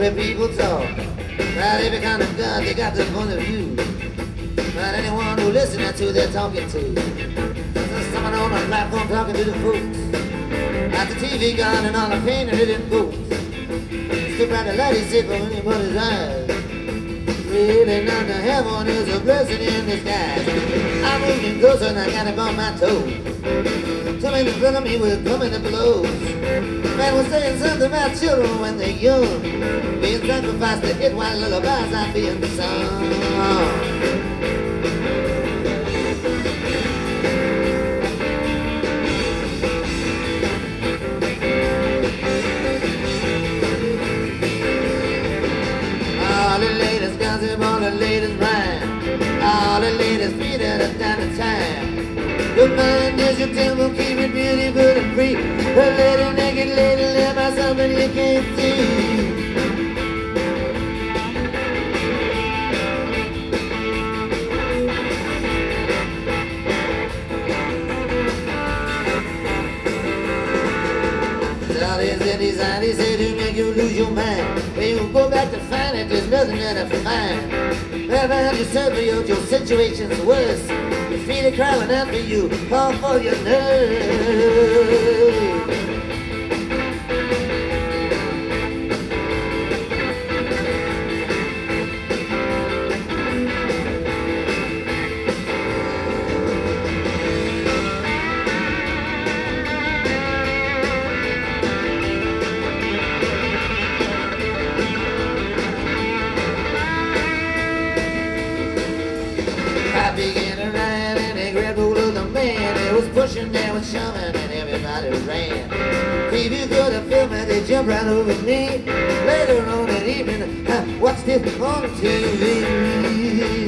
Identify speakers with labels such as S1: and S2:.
S1: where people talk about every kind of God, they got their point of view. Not anyone who listens to they're talking to. There's someone on a platform talking to the folks. At the TV gun and all the painted in boots. Too bad the light is sick for anybody's eyes. Really not to heaven is a blessing in disguise. I'm moving closer and I got him on my toes. Something in front of me was coming to blows. Man was saying something about children when they're young, being sacrificed to get white lullabies are being sung. All the latest gossip, all the latest rhyme, all the latest beat at a time to time. Your mind is your temple, keep it beautiful and free. A little naked lady live by something you can't see. All these indies and they say to make you lose your mind. When you go back to find it, there's nothing that I find. Never have yourself or your situation's worse. You feel it crawling after you, all for your nerves. I began to rhyme and they grabbed hold of the man. They was pushing, they was shoving and everybody ran. If you could have filmed it, they jumped right over me. Later on that evening, I watched it on TV.